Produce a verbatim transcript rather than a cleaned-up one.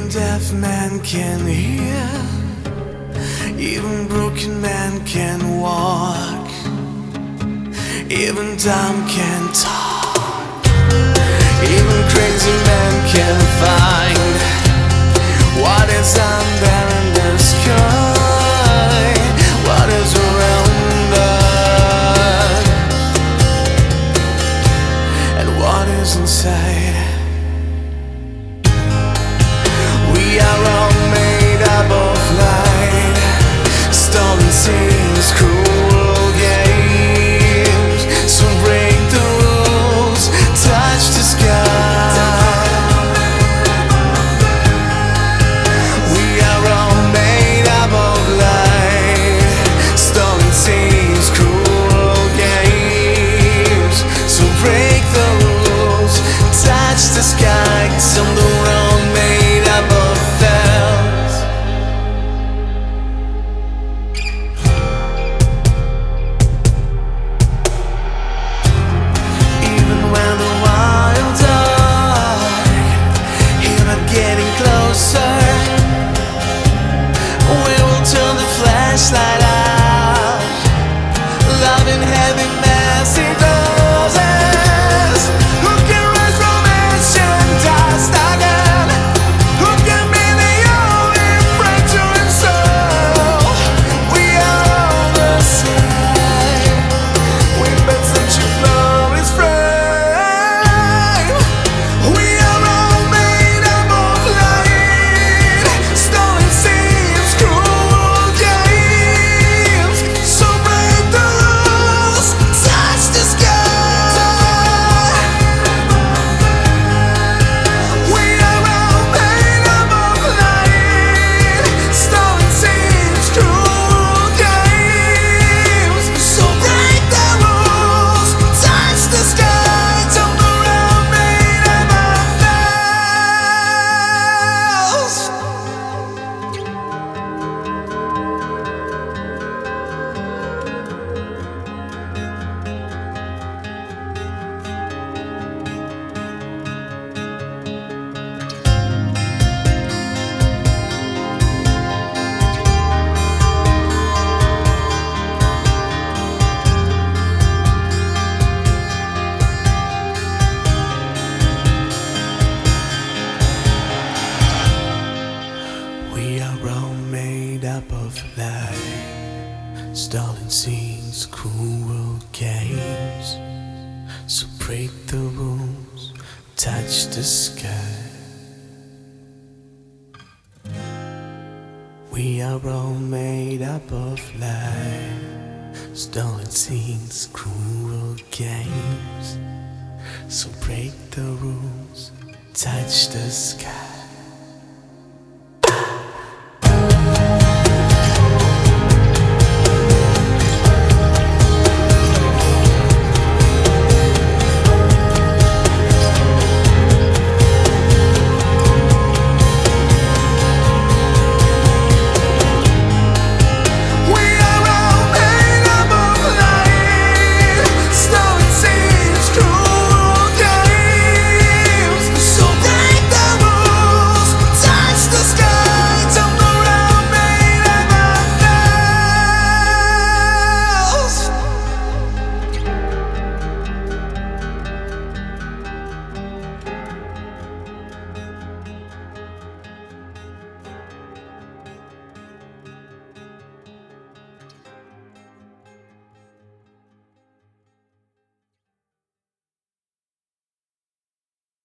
Even deaf man can hear, even broken man can walk, even dumb can talk, even crazy man can find what is out there in the sky, what is around us, and what is inside. We are all made up of light, stolen scenes, cruel games. So break the rules, touch the sky. We are all made up of light, stolen scenes, cruel games. So break the rules, touch the sky, 'cause I'm the world made up of slide out, love in heavy massive doses. Who can rise from ancient dust again? Who can be the only friend to himself? We are all the same. We bet such a flawless frame. We are all made up of light, stolen seams, cruel games. So break the rules, touch the sky. We are all made up of light, stolen seams, cruel games. So break the rules, touch the sky. Turn around, made up of those. We are all made up of light, stolen scenes, cruel games. So break the rules, touch the sky. We are all made up of light, stolen scenes, cruel games. So break the rules, touch the sky.